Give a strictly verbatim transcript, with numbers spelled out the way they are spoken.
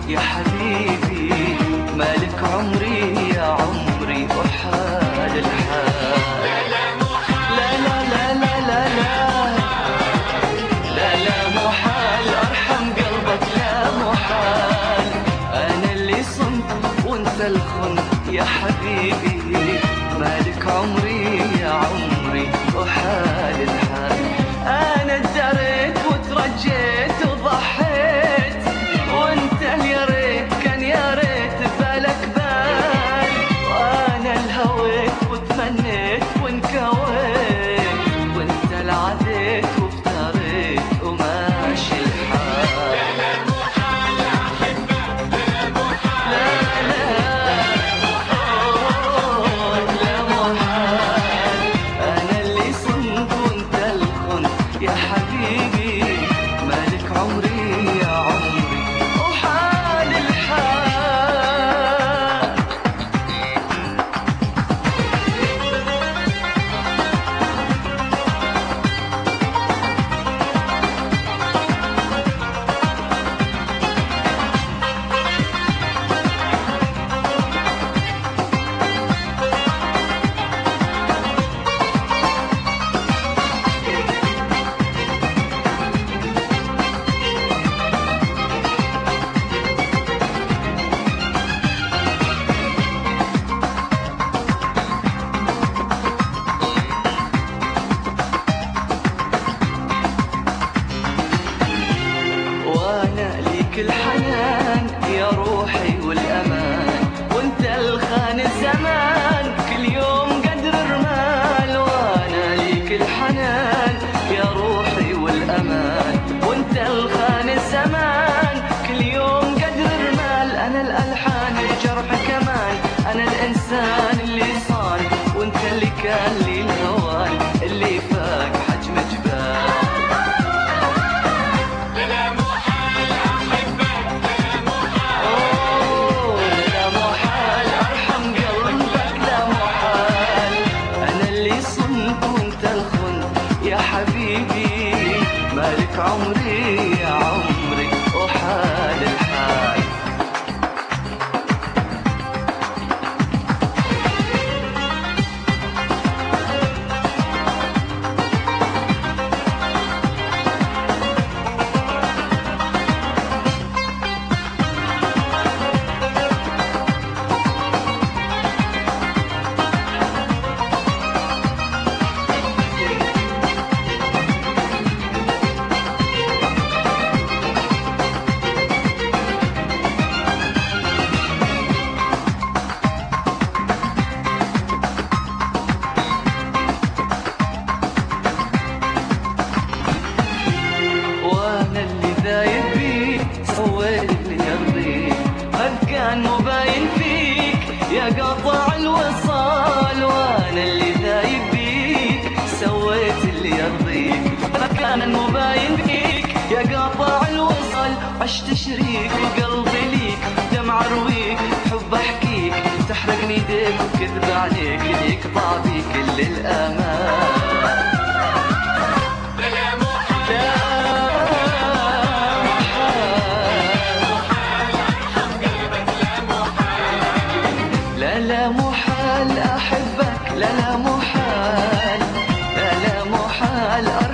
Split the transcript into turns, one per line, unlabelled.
يا حبيبي مالك عمري يا عمري وحال الحال. لا لا لا لا لا لا لا لا مو حال ارحم قلبك لا مو حال. انا اللي صنت وانت الخن يا حبيبي مالك عمري يا عمري وحال الحال. انا ادريت وترجيت وضحيت وانت يا ريت كان يا ريت بالك بال. وانا الهويت وتمنيت وانكويت وانت العديت وافتريت وماشي الحال. لا مو حال احبك لا مو حال. لا لا لا مو حال. انا اللي صنت وانت الخن يا حبيبي مالك عمري يا عمري وحال الحال. وانا ليك الحنان يا روحي والامان وانت الخان الزمان كل يوم قدر رمال. وانا ليك الحنان يا روحي والامان وانت الخان الزمان كل يوم قدر رمال. انا الالحان الجرح كمان انا الانسان اللي صان وانت اللي كان لي الهوان اللي فاق حجم جبال. يا حبيبي مالك عمري يا عمري وحال الحال. دايب بيك سويت اللي يرضيك قد كان مباين فيك يا قاطع الوصال. وانا اللي دايب بيك سويت اللي يرضيك قد كان مباين فيك يا قاطع الوصال. عشت شريك وقلبي ليك دمع ارويك حب احكيك تحرقني ايديك وكذب عليك يقطع بي كل الامان. لا لا مو حال احبك لا لا مو حال. لا لا مو حال